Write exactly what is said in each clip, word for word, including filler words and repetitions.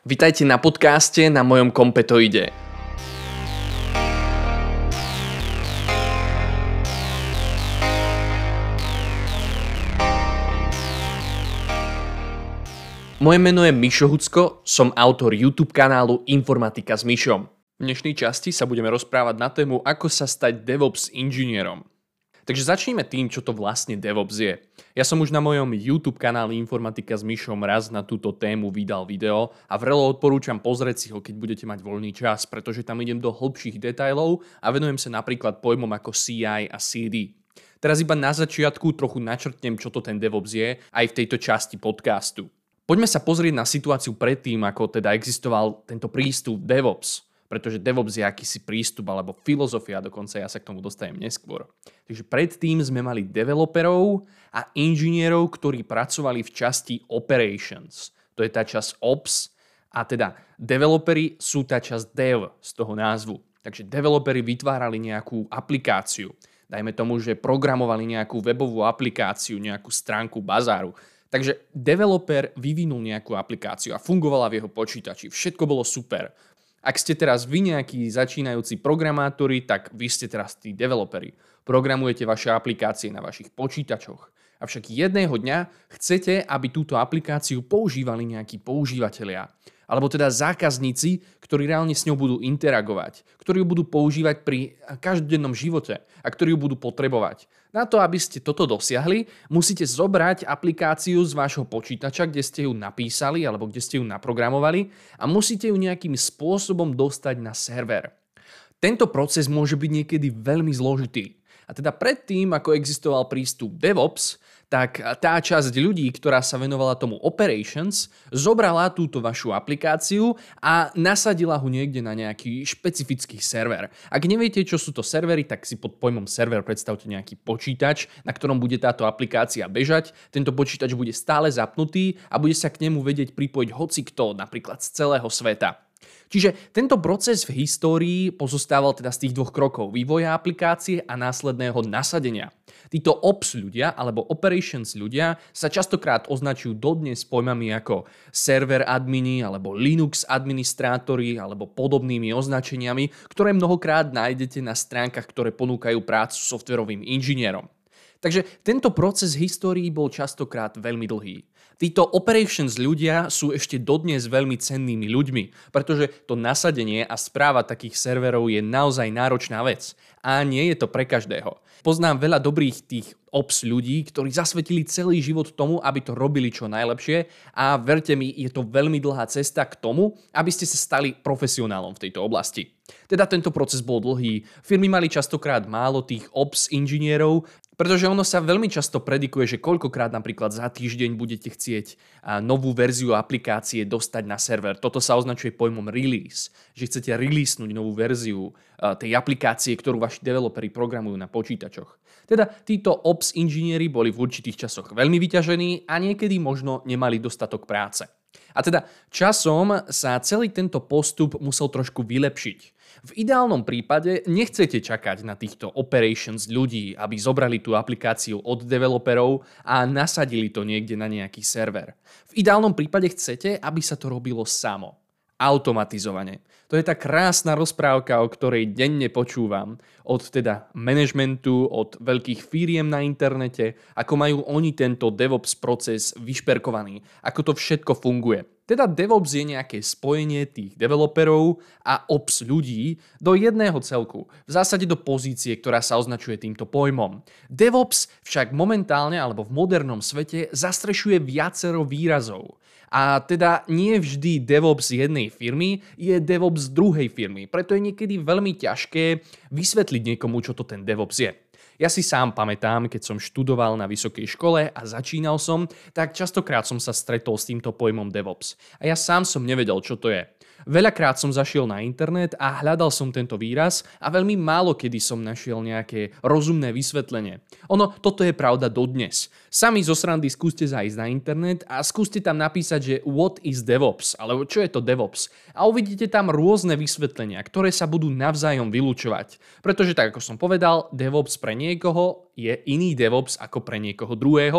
Vitajte na podcaste na mojom Kompetoide. Moje meno je Mišo Hucko, som autor YouTube kanálu Informatika s Mišom. V dnešnej časti sa budeme rozprávať na tému, ako sa stať DevOps inžinierom. Takže začneme tým, čo to vlastne DevOps je. Ja som už na mojom YouTube kanáli Informatika s Mišom raz na túto tému vydal video a vrelo odporúčam pozrieť si ho, keď budete mať voľný čas, pretože tam idem do hĺbších detailov a venujem sa napríklad pojmom ako C I a C D. Teraz iba na začiatku trochu načrtnem, čo to ten DevOps je, aj v tejto časti podcastu. Poďme sa pozrieť na situáciu predtým, ako teda existoval tento prístup DevOps. Pretože DevOps je akýsi prístup alebo filozofia, dokonca ja sa k tomu dostanem neskôr. Takže predtým sme mali developerov a inžinierov, ktorí pracovali v časti operations. To je tá časť ops a teda developeri sú tá časť dev z toho názvu. Takže developeri vytvárali nejakú aplikáciu. Dajme tomu, že programovali nejakú webovú aplikáciu, nejakú stránku bazáru. Takže developer vyvinul nejakú aplikáciu a fungovala v jeho počítači. Všetko bolo super. Ak ste teraz vy nejakí začínajúci programátori, tak vy ste teraz tí developeri. Programujete vaše aplikácie na vašich počítačoch. Avšak jedného dňa chcete, aby túto aplikáciu používali nejakí používatelia. Alebo teda zákazníci, ktorí reálne s ňou budú interagovať. Ktorí ju budú používať pri každodennom živote a ktorí ju budú potrebovať. Na to, aby ste toto dosiahli, musíte zobrať aplikáciu z vášho počítača, kde ste ju napísali alebo kde ste ju naprogramovali a musíte ju nejakým spôsobom dostať na server. Tento proces môže byť niekedy veľmi zložitý. A teda predtým, ako existoval prístup DevOps, tak tá časť ľudí, ktorá sa venovala tomu operations, zobrala túto vašu aplikáciu a nasadila ho niekde na nejaký špecifický server. Ak neviete, čo sú to servery, tak si pod pojmom server predstavte nejaký počítač, na ktorom bude táto aplikácia bežať. Tento počítač bude stále zapnutý a bude sa k nemu vedieť pripojiť hocikto, napríklad z celého sveta. Čiže tento proces v histórii pozostával teda z tých dvoch krokov, vývoja aplikácie a následného nasadenia. Títo ops ľudia alebo operations ľudia sa častokrát označujú dodnes pojmami ako server admini alebo Linux administrátori alebo podobnými označeniami, ktoré mnohokrát nájdete na stránkach, ktoré ponúkajú prácu softverovým inžinierom. Takže tento proces v histórii bol častokrát veľmi dlhý. Títo operations ľudia sú ešte dodnes veľmi cennými ľuďmi, pretože to nasadenie a správa takých serverov je naozaj náročná vec. A nie je to pre každého. Poznám veľa dobrých tých ops ľudí, ktorí zasvetili celý život tomu, aby to robili čo najlepšie a verte mi, je to veľmi dlhá cesta k tomu, aby ste sa stali profesionálom v tejto oblasti. Teda tento proces bol dlhý, firmy mali častokrát málo tých ops inžinierov, pretože ono sa veľmi často predikuje, že koľkokrát napríklad za týždeň budete chcieť novú verziu aplikácie dostať na server. Toto sa označuje pojmom release, že chcete releasenúť novú verziu tej aplikácie, ktorú vaši developeri programujú na počítačoch. Teda títo ops inžinieri boli v určitých časoch veľmi vyťažení a niekedy možno nemali dostatok práce. A teda časom sa celý tento postup musel trošku vylepšiť. V ideálnom prípade nechcete čakať na týchto operations ľudí, aby zobrali tú aplikáciu od developerov a nasadili to niekde na nejaký server. V ideálnom prípade chcete, aby sa to robilo samo. Automatizovane. To je tá krásna rozprávka, o ktorej denne počúvam od teda manažmentu, od veľkých firiem na internete, ako majú oni tento DevOps proces vyšperkovaný, ako to všetko funguje. Teda DevOps je nejaké spojenie tých developerov a ops ľudí do jedného celku, v zásade do pozície, ktorá sa označuje týmto pojmom. DevOps však momentálne alebo v modernom svete zastrešuje viacero výrazov. A teda nie vždy DevOps jednej firmy je DevOps druhej firmy, preto je niekedy veľmi ťažké vysvetliť niekomu, čo to ten DevOps je. Ja si sám pamätám, keď som študoval na vysokej škole a začínal som, tak častokrát som sa stretol s týmto pojmom DevOps. A ja sám som nevedel, čo to je. Veľakrát som zašiel na internet a hľadal som tento výraz a veľmi málo kedy som našiel nejaké rozumné vysvetlenie. Ono, toto je pravda dodnes. Sami zo srandy skúste zájsť na internet a skúste tam napísať, že what is DevOps, alebo čo je to DevOps. A uvidíte tam rôzne vysvetlenia, ktoré sa budú navzájom vylúčovať. Pretože tak, ako som povedal, DevOps pre niekoho je iný DevOps ako pre niekoho druhého.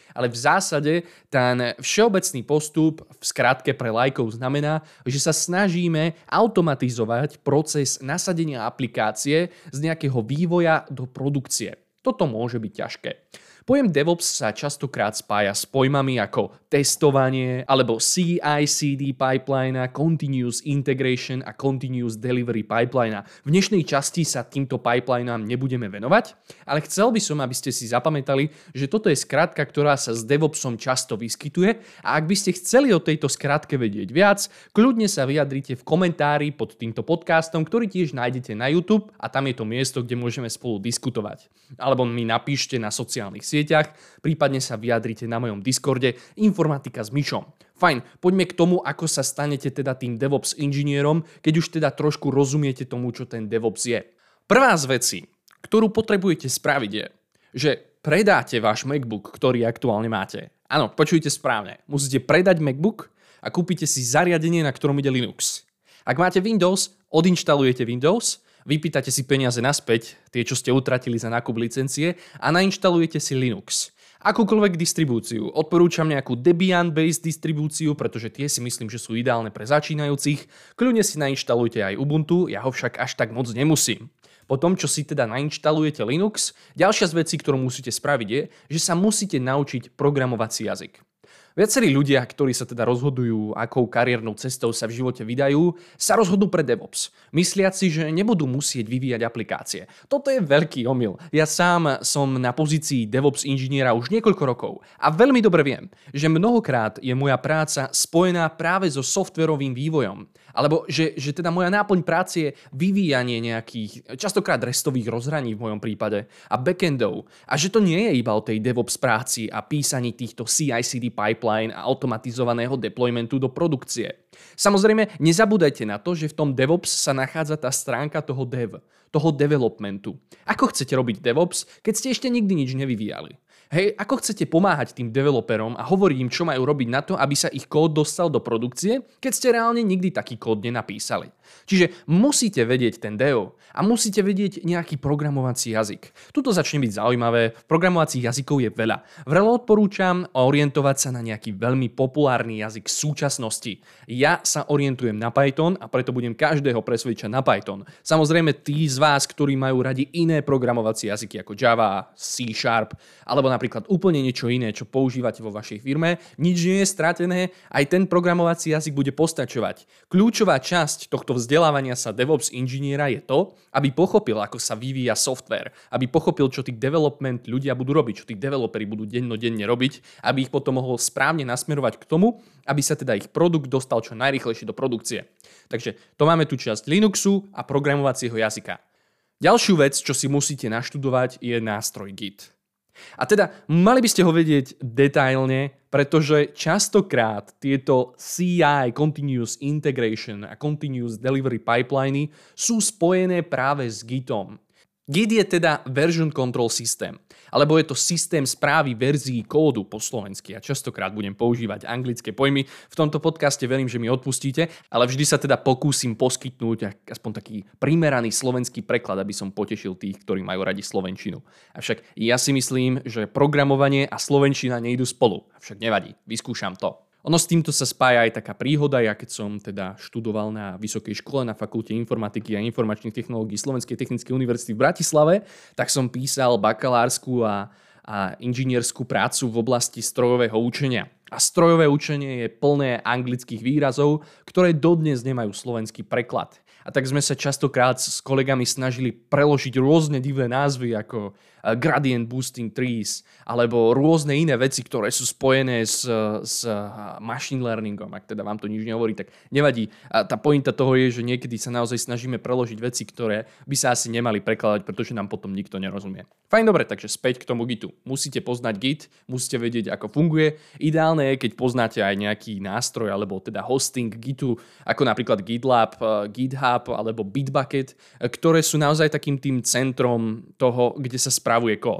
ale v zásade ten všeobecný postup v skratke pre laikov znamená, že sa snažíme automatizovať proces nasadenia aplikácie z nejakého vývoja do produkcie. Toto môže byť ťažké. Pojem DevOps sa častokrát spája s pojmami ako testovanie alebo C I C D pipeline, Continuous Integration a Continuous Delivery pipeline. V dnešnej časti sa týmto pipelinám nebudeme venovať, ale chcel by som, aby ste si zapamätali, že toto je skratka, ktorá sa s DevOpsom často vyskytuje a ak by ste chceli o tejto skratke vedieť viac, kľudne sa vyjadrite v komentári pod týmto podcastom, ktorý tiež nájdete na YouTube a tam je to miesto, kde môžeme spolu diskutovať. Alebo mi napíšte na sociálnych sieťach, prípadne sa vyjadrite na mojom Discorde Informatika s Mišom. Fajn, poďme k tomu, ako sa stanete teda tým DevOps inžinierom, keď už teda trošku rozumiete tomu, čo ten DevOps je. Prvá z vecí, ktorú potrebujete spraviť je, že predáte váš MacBook, ktorý aktuálne máte. Áno, počujte správne. Musíte predať MacBook a kúpite si zariadenie, na ktorom ide Linux. Ak máte Windows, odinštalujete Windows, vypýtate si peniaze naspäť, tie, čo ste utratili za nákup licencie a nainštalujete si Linux. Akúkoľvek distribúciu. Odporúčam nejakú Debian-based distribúciu, pretože tie si myslím, že sú ideálne pre začínajúcich. Kľudne si nainštalujte aj Ubuntu, ja ho však až tak moc nemusím. Po tom, čo si teda nainštalujete Linux, ďalšia z vecí, ktorú musíte spraviť je, že sa musíte naučiť programovací jazyk. Viacerí ľudia, ktorí sa teda rozhodujú, akou kariérnou cestou sa v živote vydajú, sa rozhodnú pre DevOps, mysliac si, že nebudú musieť vyvíjať aplikácie. Toto je veľký omyl. Ja sám som na pozícii DevOps inžiniera už niekoľko rokov a veľmi dobre viem, že mnohokrát je moja práca spojená práve so softverovým vývojom. Alebo že, že teda moja náplň práce je vyvíjanie nejakých, častokrát restových rozhraní v mojom prípade a backendov. A že to nie je iba o tej DevOps práci a písaní týchto C I C D pipeline a automatizovaného deploymentu do produkcie. Samozrejme, nezabúdajte na to, že v tom DevOps sa nachádza tá stránka toho dev, toho developmentu. Ako chcete robiť DevOps, keď ste ešte nikdy nič nevyvíjali? Hej, ako chcete pomáhať tým developerom a hovoriť im, čo majú robiť na to, aby sa ich kód dostal do produkcie, keď ste reálne nikdy taký kód nenapísali. Čiže musíte vedieť ten dev a musíte vedieť nejaký programovací jazyk. Tuto začne byť zaujímavé, programovacích jazykov je veľa. Vrelo odporúčam orientovať sa na nejaký veľmi populárny jazyk súčasnosti. Ja sa orientujem na Python a preto budem každého presvedčať na Python. Samozrejme tí z vás, ktorí majú radi iné programovacie jazyky ako Java, C Sharp alebo napríklad úplne niečo iné, čo používate vo vašej firme, nič nie je stratené, aj ten programovací jazyk bude postačovať. Kľúčová časť tohto vzdelávania sa DevOps inžiniera je to, aby pochopil, ako sa vyvíja software, aby pochopil, čo tí development ľudia budú robiť, čo tí developeri budú dennodenne robiť, aby ich potom mohol správne nasmerovať k tomu, aby sa teda ich produkt dostal čo najrýchlejšie do produkcie. Takže to máme tu časť Linuxu a programovacieho jazyka. Ďalšiu vec, čo si musíte naštudovať, je nástroj Git. A teda mali by ste ho vedieť detailne, pretože častokrát tieto C I, Continuous Integration a Continuous Delivery pipeliny sú spojené práve s Gitom. Git je teda Version Control System, alebo je to systém správy verzií kódu po slovensky. Ja častokrát budem používať anglické pojmy. V tomto podcaste verím, že mi odpustíte, ale vždy sa teda pokúsim poskytnúť aspoň taký primeraný slovenský preklad, aby som potešil tých, ktorí majú radi slovenčinu. Avšak ja si myslím, že programovanie a slovenčina nejdú spolu. Avšak nevadí, vyskúšam to. Ono s týmto sa spája aj taká príhoda, ja keď som teda študoval na vysokej škole na Fakulte informatiky a informačných technológií Slovenskej technickej univerzity v Bratislave, tak som písal bakalársku a, a inžinierskú prácu v oblasti strojového učenia. A strojové učenie je plné anglických výrazov, ktoré dodnes nemajú slovenský preklad. A tak sme sa častokrát s kolegami snažili preložiť rôzne divné názvy ako gradient boosting trees alebo rôzne iné veci, ktoré sú spojené s, s machine learningom. Ak teda vám to nič nehovorí, tak nevadí. A tá pointa toho je, že niekedy sa naozaj snažíme preložiť veci, ktoré by sa asi nemali prekladať, pretože nám potom nikto nerozumie. Fajn, dobre, takže späť k tomu Gitu. Musíte poznať Git, musíte vedieť, ako funguje. Ideálne je, keď poznáte aj nejaký nástroj alebo teda hosting Gitu, ako napríklad GitLab, GitHub alebo Bitbucket, ktoré sú naozaj takým tým centrom toho, kde sa spravuje kód.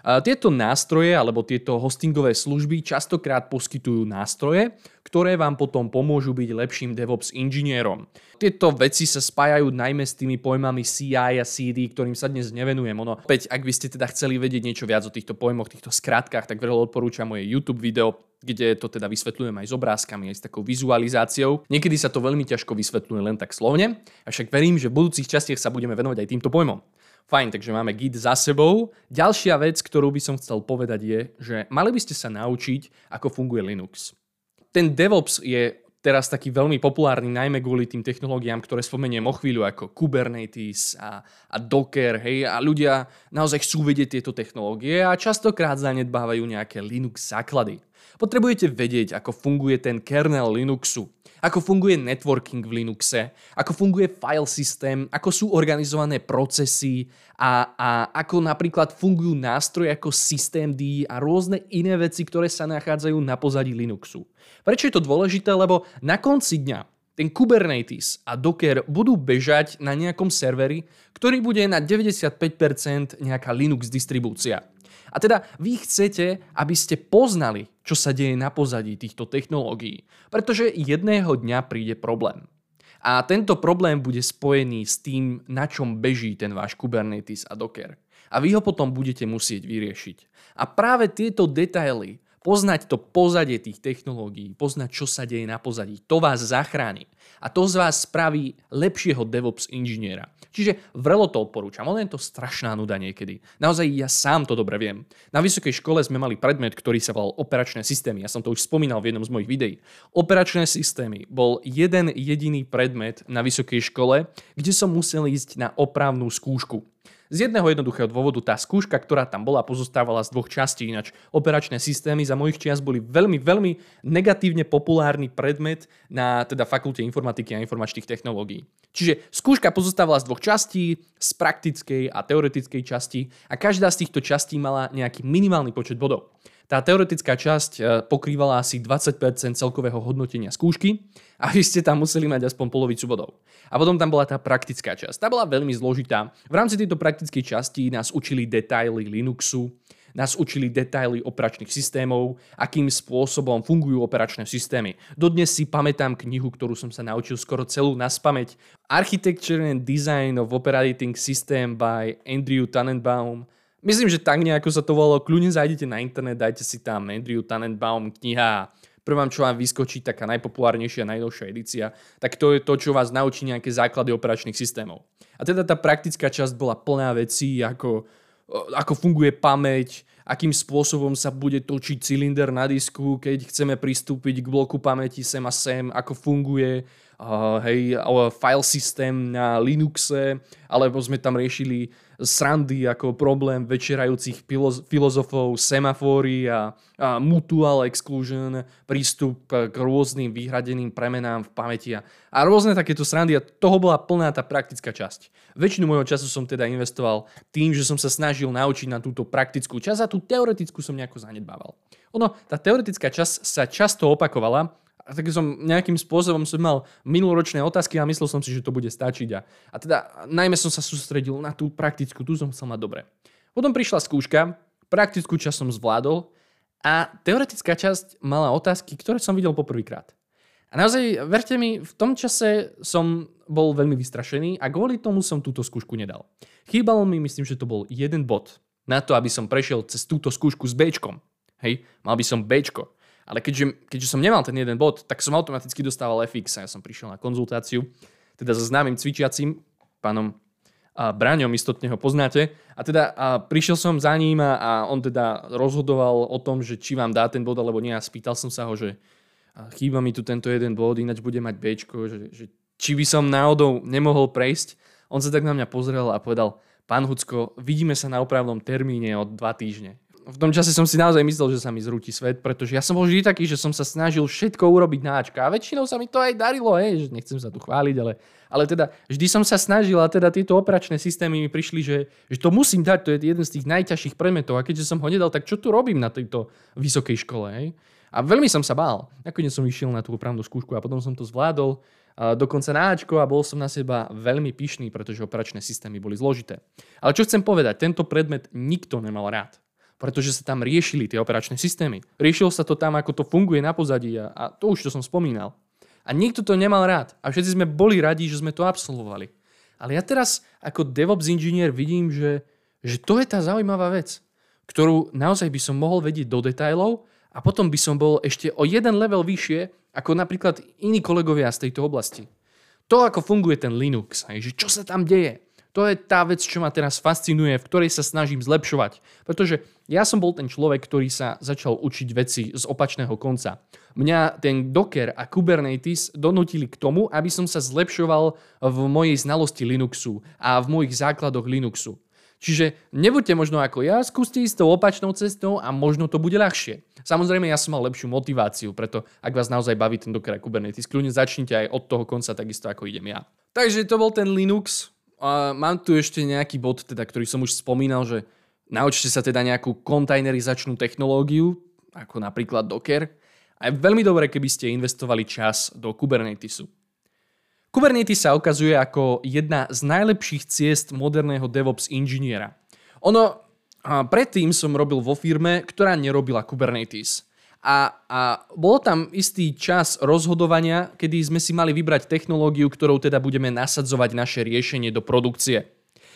Tieto nástroje alebo tieto hostingové služby častokrát poskytujú nástroje, ktoré vám potom pomôžu byť lepším DevOps inžinierom. Tieto veci sa spájajú najmä s tými pojmami C I a C D, ktorým sa dnes nevenujem. Ono, opäť, ak by ste teda chceli vedieť niečo viac o týchto pojmoch, týchto skratkách, tak veľmi odporúčam moje YouTube video, kde to teda vysvetľujem aj s obrázkami, aj s takou vizualizáciou. Niekedy sa to veľmi ťažko vysvetľuje len tak slovne, avšak verím, že v budúcich častiach sa budeme venovať aj týmto pojmom. Fajn, takže máme Git za sebou. Ďalšia vec, ktorú by som chcel povedať je, že mali by ste sa naučiť, ako funguje Linux. Ten DevOps je teraz taký veľmi populárny, najmä kvôli tým technológiám, ktoré spomeniem o chvíľu, ako Kubernetes a, a Docker, hej, a ľudia naozaj chcú vedieť tieto technológie a častokrát zanedbávajú nejaké Linux základy. Potrebujete vedieť, ako funguje ten kernel Linuxu, ako funguje networking v Linuxe, ako funguje file systém, ako sú organizované procesy a, a ako napríklad fungujú nástroje ako systemd a rôzne iné veci, ktoré sa nachádzajú na pozadí Linuxu. Prečo je to dôležité? Lebo na konci dňa ten Kubernetes a Docker budú bežať na nejakom serveri, ktorý bude na deväťdesiatpäť percent nejaká Linux distribúcia. A teda vy chcete, aby ste poznali, čo sa deje na pozadí týchto technológií, pretože jedného dňa príde problém. A tento problém bude spojený s tým, na čom beží ten váš Kubernetes a Docker. A vy ho potom budete musieť vyriešiť. A práve tieto detaily, poznať to pozadie tých technológií, poznať, čo sa deje na pozadí, to vás zachráni. A to z vás spraví lepšieho DevOps inžiniera. Čiže vrelo to odporúčam, ale je to strašná nuda niekedy. Naozaj ja sám to dobre viem. Na vysokej škole sme mali predmet, ktorý sa volal operačné systémy. Ja som to už spomínal v jednom z mojich videí. Operačné systémy bol jeden jediný predmet na vysokej škole, kde som musel ísť na opravnú skúšku. Z jedného jednoduchého dôvodu tá skúška, ktorá tam bola, pozostávala z dvoch častí, ináč operačné systémy za mojich čias boli veľmi, veľmi negatívne populárny predmet na teda fakulte informatiky a informačných technológií. Čiže skúška pozostávala z dvoch častí, z praktickej a teoretickej časti a každá z týchto častí mala nejaký minimálny počet bodov. Tá teoretická časť pokrývala asi dvadsať percent celkového hodnotenia skúšky a vy ste tam museli mať aspoň polovicu bodov. A potom tam bola tá praktická časť. Tá bola veľmi zložitá. V rámci tejto praktickej časti nás učili detaily Linuxu, nás učili detaily operačných systémov, akým spôsobom fungujú operačné systémy. Dodnes si pamätám knihu, ktorú som sa naučil skoro celú naspamäť. Architecture and Design of Operating System by Andrew Tannenbaum. Myslím, že tak nejako sa to volalo. Kľudne zajdete na internet, dajte si tam Andrew Tannenbaum kniha. Prvám, čo vám vyskočí, taká najpopulárnejšia, najnovšia edícia, tak to je to, čo vás naučí nejaké základy operačných systémov. A teda tá praktická časť bola plná vecí, ako, ako funguje pamäť, akým spôsobom sa bude točiť cylinder na disku, keď chceme pristúpiť k bloku pamäti sem a sem, ako funguje uh, hej, file systém na Linuxe, alebo sme tam riešili srandy ako problém večerajúcich filozofov, semafóry a, a mutual exclusion, prístup k rôznym vyhradeným premenám v pamäti a, a rôzne takéto srandy a toho bola plná tá praktická časť. Väčšinu môjho času som teda investoval tým, že som sa snažil naučiť na túto praktickú časť a tú teoretickú som nejako zanedbával. Ono, tá teoretická časť sa často opakovala, a tak som nejakým spôsobom som mal minuloročné otázky a myslel som si, že to bude stačiť. A, a teda najmä som sa sústredil na tú praktickú, tu som chcel mať dobre. Potom prišla skúška, praktickú časť som zvládol a teoretická časť mala otázky, ktoré som videl poprvýkrát. A naozaj, verte mi, v tom čase som bol veľmi vystrašený a kvôli tomu som túto skúšku nedal. Chýbalo mi, myslím, že to bol jeden bod na to, aby som prešiel cez túto skúšku s Bčkom. Hej, mal by som Bčko. Ale keďže, keďže som nemal ten jeden bod, tak som automaticky dostával ef iks a ja som prišiel na konzultáciu, teda so známym cvičiacím, pánom a Braňom, istotne ho poznáte. A teda a prišiel som za ním a, a on teda rozhodoval o tom, že či vám dá ten bod alebo nie. A spýtal som sa ho, že chýba mi tu tento jeden bod, ináč bude mať Bčko, že, že či by som náhodou nemohol prejsť. On sa tak na mňa pozrel a povedal: pán Hucko, vidíme sa na opravnom termíne o dva týždne. V tom čase som si naozaj myslel, že sa mi zrúti svet, pretože ja som bol vždy taký, že som sa snažil všetko urobiť na Ačka a väčšinou sa mi to aj darilo, hej, že nechcem sa tu chváliť, ale, ale teda vždy som sa snažil a teda tieto operačné systémy mi prišli, že, že to musím dať, to je jeden z tých najťažších predmetov a keďže som ho nedal, tak čo tu robím na tejto vysokej škole, hej? A veľmi som sa bál. Nakoniec som išiel na tú opravnú skúšku a potom som to zvládol a dokonca na Ačko a bol som na seba veľmi pyšný, pretože operačné systémy boli zložité. Ale čo chcem povedať, tento predmet nikto nemal rád. pretože sa tam riešili tie operačné systémy. Riešilo sa to tam, ako to funguje na pozadí a, a to už to som spomínal. A nikto to nemal rád a všetci sme boli radi, že sme to absolvovali. Ale ja teraz ako DevOps inžinier vidím, že, že to je tá zaujímavá vec, ktorú naozaj by som mohol vedieť do detailov a potom by som bol ešte o jeden level vyššie ako napríklad iní kolegovia z tejto oblasti. To, ako funguje ten Linux, že čo sa tam deje, to je tá vec, čo ma teraz fascinuje, v ktorej sa snažím zlepšovať. Pretože ja som bol ten človek, ktorý sa začal učiť veci z opačného konca. Mňa ten Docker a Kubernetes donútili k tomu, aby som sa zlepšoval v mojej znalosti Linuxu a v mojich základoch Linuxu. Čiže nebuďte možno ako ja, skúste ísť tou opačnou cestou a možno to bude ľahšie. Samozrejme, ja som mal lepšiu motiváciu, preto ak vás naozaj baví ten Docker a Kubernetes, kľudne začnite aj od toho konca, takisto ako idem ja. Takže to bol ten Linux. A mám tu ešte nejaký bod, teda, ktorý som už spomínal, že naučte sa teda nejakú kontajnerizačnú technológiu, ako napríklad Docker. A je veľmi dobré, keby ste investovali čas do Kubernetesu. Kubernetes sa ukazuje ako jedna z najlepších ciest moderného DevOps inžiniera. Ono, predtým som robil vo firme, ktorá nerobila Kubernetes. A, a bol tam istý čas rozhodovania, kedy sme si mali vybrať technológiu, ktorou teda budeme nasadzovať naše riešenie do produkcie.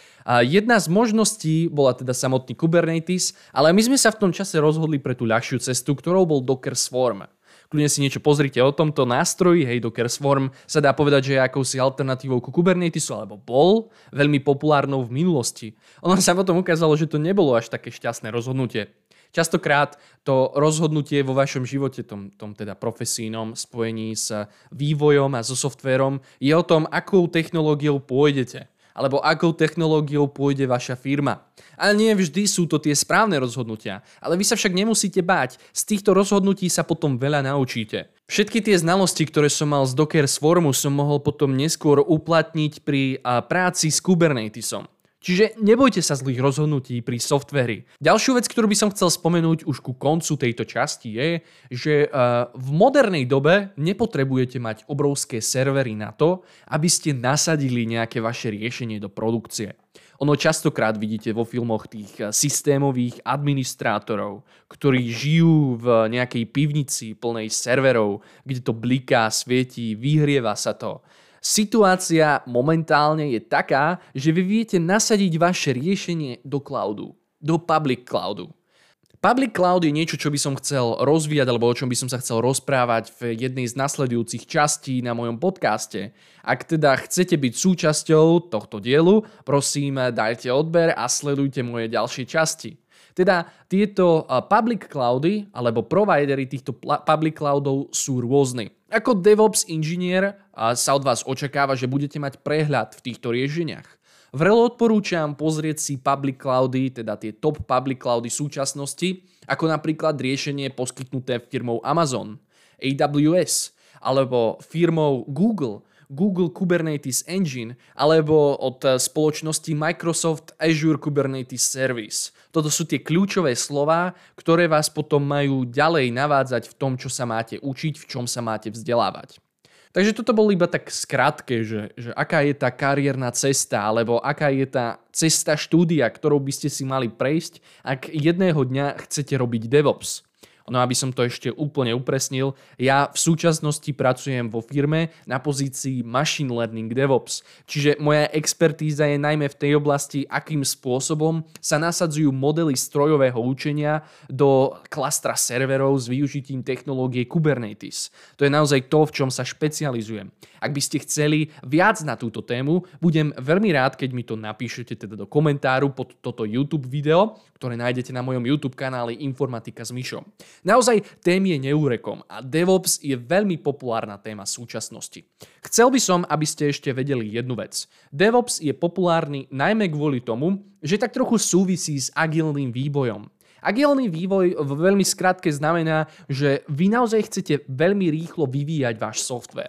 A jedna z možností bola teda samotný Kubernetes, ale my sme sa v tom čase rozhodli pre tú ľahšiu cestu, ktorou bol Docker Swarm. Kľudne si niečo pozrite o tomto nástroji, hej, Docker Swarm sa dá povedať, že je akousi alternatívou ku Kubernetesu, alebo bol veľmi populárnou v minulosti. Ono sa potom ukázalo, že to nebolo až také šťastné rozhodnutie. Častokrát to rozhodnutie vo vašom živote, tom, tom teda profesijnom spojení s vývojom a so softvérom, je o tom, akou technológiou pôjdete. Alebo akou technológiou pôjde vaša firma. A nie vždy sú to tie správne rozhodnutia. Ale vy sa však nemusíte báť. Z týchto rozhodnutí sa potom veľa naučíte. Všetky tie znalosti, ktoré som mal z Docker Swarmu, som mohol potom neskôr uplatniť pri práci s Kubernetesom. Čiže nebojte sa zlých rozhodnutí pri softvéri. Ďalšiu vec, ktorú by som chcel spomenúť už ku koncu tejto časti je, že v modernej dobe nepotrebujete mať obrovské servery na to, aby ste nasadili nejaké vaše riešenie do produkcie. Ono častokrát vidíte vo filmoch tých systémových administrátorov, ktorí žijú v nejakej pivnici plnej serverov, kde to bliká, svieti, vyhrieva sa to. Situácia momentálne je taká, že vy viete nasadiť vaše riešenie do cloudu, do public cloudu. Public cloud je niečo, čo by som chcel rozvíjať alebo o čom by som sa chcel rozprávať v jednej z nasledujúcich častí na mojom podcaste. Ak teda chcete byť súčasťou tohto dielu, prosím dajte odber a sledujte moje ďalšie časti. Teda tieto public cloudy alebo providery týchto public cloudov sú rôzne. Ako DevOps inžinier sa od vás očakáva, že budete mať prehľad v týchto riešeniach. Vrelo odporúčam pozrieť si public cloudy, teda tie top public cloudy súčasnosti, ako napríklad riešenie poskytnuté firmou Amazon, á vé es, alebo firmou Google, Google Kubernetes Engine, alebo od spoločnosti Microsoft Azure Kubernetes Service. Toto sú tie kľúčové slová, ktoré vás potom majú ďalej navádzať v tom, čo sa máte učiť, v čom sa máte vzdelávať. Takže toto bolo iba tak skrátke, že, že aká je tá kariérna cesta, alebo aká je tá cesta štúdia, ktorou by ste si mali prejsť, ak jedného dňa chcete robiť DevOps. No aby som to ešte úplne upresnil, ja v súčasnosti pracujem vo firme na pozícii Machine Learning DevOps. Čiže moja expertíza je najmä v tej oblasti, akým spôsobom sa nasadzujú modely strojového učenia do klastra serverov s využitím technológie Kubernetes. To je naozaj to, v čom sa špecializujem. Ak by ste chceli viac na túto tému, budem veľmi rád, keď mi to napíšete teda do komentáru pod toto YouTube video, ktoré nájdete na mojom YouTube kanáli Informatika s Mišom. Naozaj tém je neúrekom a DevOps je veľmi populárna téma súčasnosti. Chcel by som, aby ste ešte vedeli jednu vec. DevOps je populárny najmä kvôli tomu, že tak trochu súvisí s agilným vývojom. Agilný vývoj v veľmi skratke znamená, že vy naozaj chcete veľmi rýchlo vyvíjať váš softvér.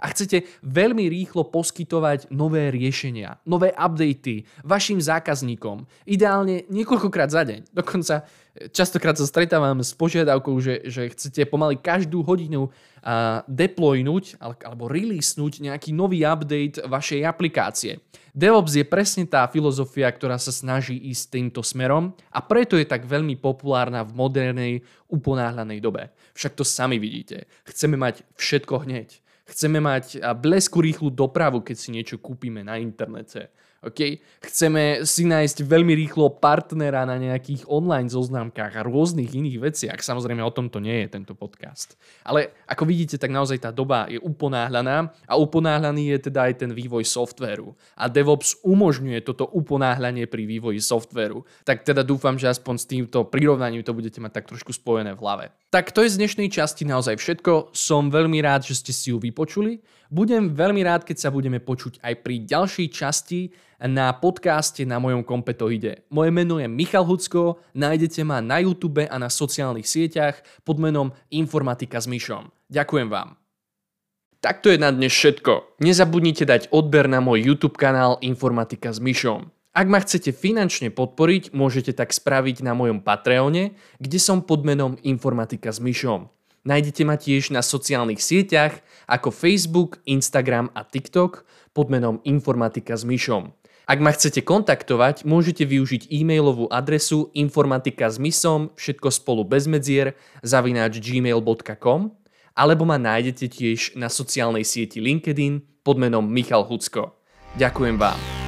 a chcete veľmi rýchlo poskytovať nové riešenia, nové updaty vašim zákazníkom, ideálne niekoľkokrát za deň. Dokonca častokrát sa stretávam s požiadavkou, že, že chcete pomaly každú hodinu uh, deploynúť alebo releasenúť nejaký nový update vašej aplikácie. DevOps je presne tá filozofia, ktorá sa snaží ísť týmto smerom a preto je tak veľmi populárna v modernej, uponáhľanej dobe. Však to sami vidíte. Chceme mať všetko hneď. Chceme mať blesku rýchlu dopravu, keď si niečo kúpime na internete. Okay? Chceme si nájsť veľmi rýchlo partnera na nejakých online zoznámkach a rôznych iných veciach. Samozrejme, o tomto nie je tento podcast. Ale ako vidíte, tak naozaj tá doba je uponáhľaná a uponáhľaný je teda aj ten vývoj softvéru. A DevOps umožňuje toto uponáhľanie pri vývoji softvéru. Tak teda dúfam, že aspoň s týmto prirovnaním to budete mať tak trošku spojené v hlave. Tak to je z dnešnej časti naozaj všetko. Som veľmi rád, že ste si ju vypočuli. Budem veľmi rád, keď sa budeme počuť aj pri ďalšej časti na podcaste na mojom Kompetoide. Moje meno je Michal Hucko, nájdete ma na YouTube a na sociálnych sieťach pod menom Informatika s Mišom. Ďakujem vám. Tak to je na dnes všetko. Nezabudnite dať odber na môj YouTube kanál Informatika s Mišom. Ak ma chcete finančne podporiť, môžete tak spraviť na mojom Patreone, kde som pod menom Informatika s Mišom. Nájdete ma tiež na sociálnych sieťach ako Facebook, Instagram a TikTok pod menom Informatika s Mišom. Ak ma chcete kontaktovať, môžete využiť e-mailovú adresu informatika s misom, všetko spolu bez medzier, zavináč gmail bodka com, alebo ma nájdete tiež na sociálnej sieti LinkedIn pod menom Michal Hucko. Ďakujem vám.